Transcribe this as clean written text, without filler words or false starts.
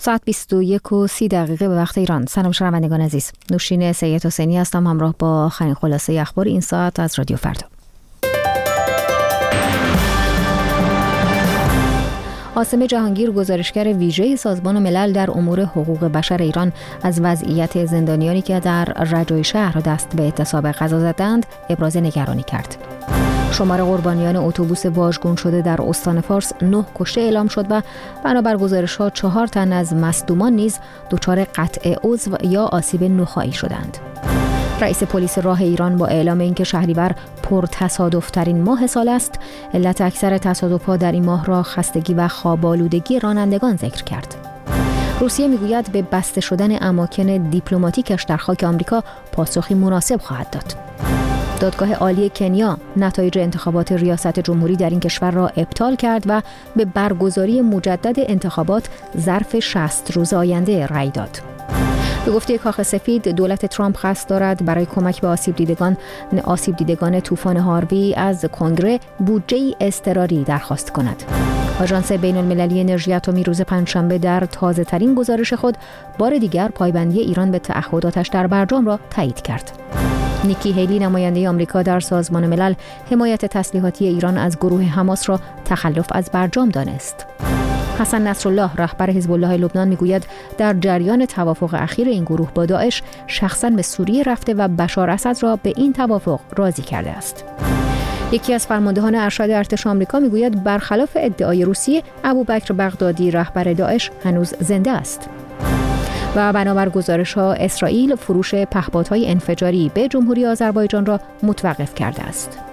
ساعت 21:30 به وقت ایران. سلام شنوندگان عزیز. نوشین سید حسینی هستم همراه با آخرین خلاصه اخبار این ساعت از رادیو فردا. عاصم جهانگیر، گزارشگر ویژه سازمان ملل در امور حقوق بشر ایران، از وضعیت زندانیانی که در رجای شهر دست به اعتصاب غذا زدند ابراز نگرانی کرد. شمار قربانیان اتوبوس واژگون شده در استان فارس 9 کشته اعلام شد و بنابر گزارش‌ها 4 تن از مصدومان نیز دچار قطع عضو یا آسیب نخاعی شدند. رئیس پلیس راه ایران با اعلام اینکه شهریور پر تصادف‌ترین ماه سال است، علت اکثر تصادف‌ها در این ماه را خستگی و خواب‌آلودگی رانندگان ذکر کرد. روسیه میگوید به بسته شدن اماکن دیپلماتیکش در خاک آمریکا پاسخی مناسب خواهد داد. دادگاه عالی کنیا نتایج انتخابات ریاست جمهوری در این کشور را ابطال کرد و به برگزاری مجدد انتخابات ظرف 60 روز آینده رأی داد. به گفته کاخ سفید، دولت ترامپ قصد دارد برای کمک به آسیب دیدگان طوفان هاروی از کنگره بودجه اضطراری درخواست کند. آژانس بین‌المللی انرژی اتمی روز پنجشنبه در تازه‌ترین گزارش خود بار دیگر پایبندی ایران به تعهداتش در برجام را تایید کرد. نیکی هیلی، نماینده آمریکا در سازمان ملل، حمایت تسلیحاتی ایران از گروه حماس را تخلف از برجام دانست. حسن نصرالله، رهبر حزب الله لبنان، میگوید در جریان توافق اخیر این گروه با داعش شخصاً به سوریه رفته و بشار اسد را به این توافق راضی کرده است. یکی از فرماندهان ارشد ارتش آمریکا میگوید برخلاف ادعای روسیه، ابوبکر بغدادی، رهبر داعش، هنوز زنده است. و بنابر گزارش‌ها اسرائیل فروش پهپادهای انفجاری به جمهوری آذربایجان را متوقف کرده است.